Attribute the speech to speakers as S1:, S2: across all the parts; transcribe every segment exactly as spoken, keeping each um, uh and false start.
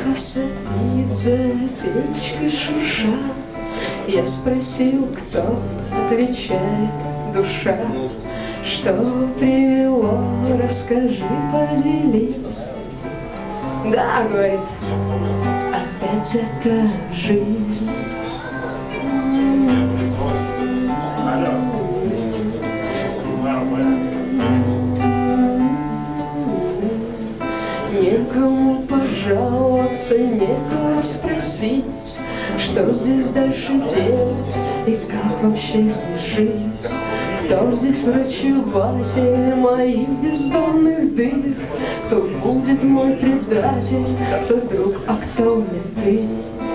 S1: Тихо садится птичка шурша. Я спросил, кто, отвечает душа. Что привело, расскажи, поделись. Да, говорит, опять это жизнь. Некому пожаловаться, некого спросить, что здесь дальше делать и как вообще здесь жить. Кто здесь врачеватель моих бездонных дыр? Кто будет мой предатель, кто друг, а кто мне ты?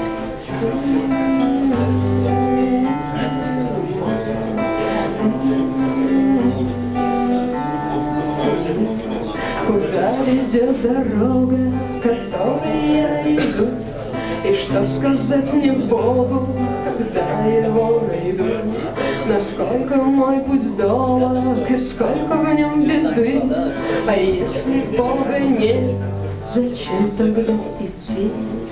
S1: Куда ведет дорога, которой я иду? И что сказать мне Богу, когда его найду? Насколько мой путь долг, и сколько в нем беды? А если Бога нет, зачем тогда идти?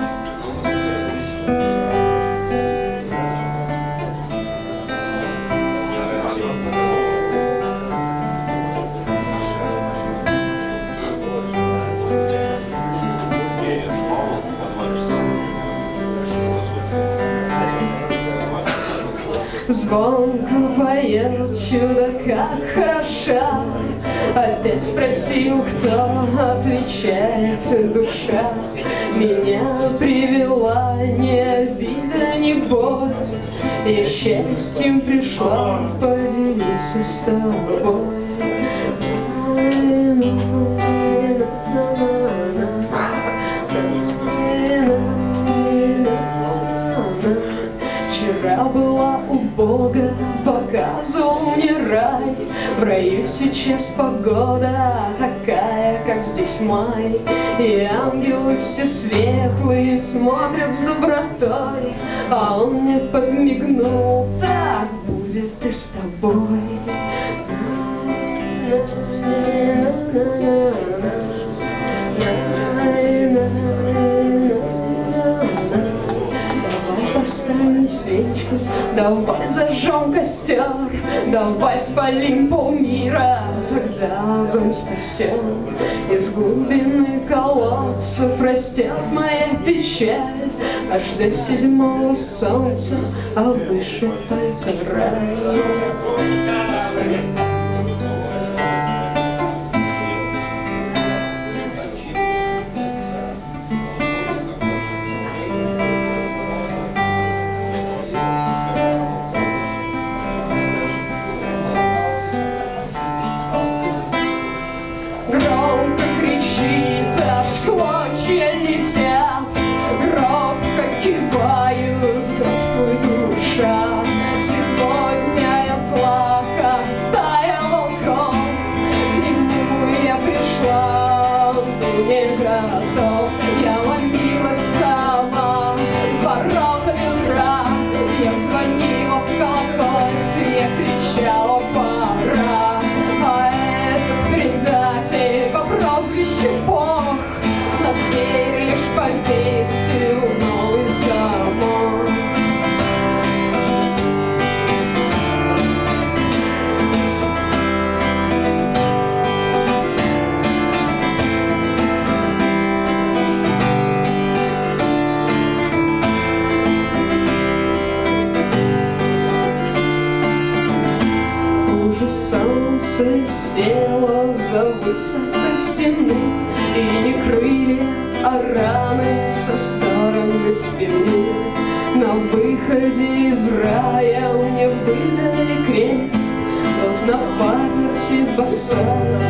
S1: Звонко поет чудо, как хороша. Опять спросил, кто, отвечает душа. Меня привела не обида, не боль. Я счастьем пришла поделиться с тобой. Вчера была у Бога, показывал мне рай. В раю сейчас погода такая, как здесь май. И ангелы все светлые смотрят с добротой. А он мне подмигнул, так будет и с тобой. Свечку, давай зажжем костер, давай спалим полмира, тогда огонь спасем. Из глубины колодцев растет моя печаль, аж до седьмого солнца, а выше только рай. Я ломилась сама воротами врат. Я звонила в колокольцы, я кричала пора. А этот предатель по прозвищу Бог на дверь лишь повесил новый замок. Села за высотой стены, и не крылья, а раны со стороны спины. На выходе из рая мне выдали крест, вот на памяти босая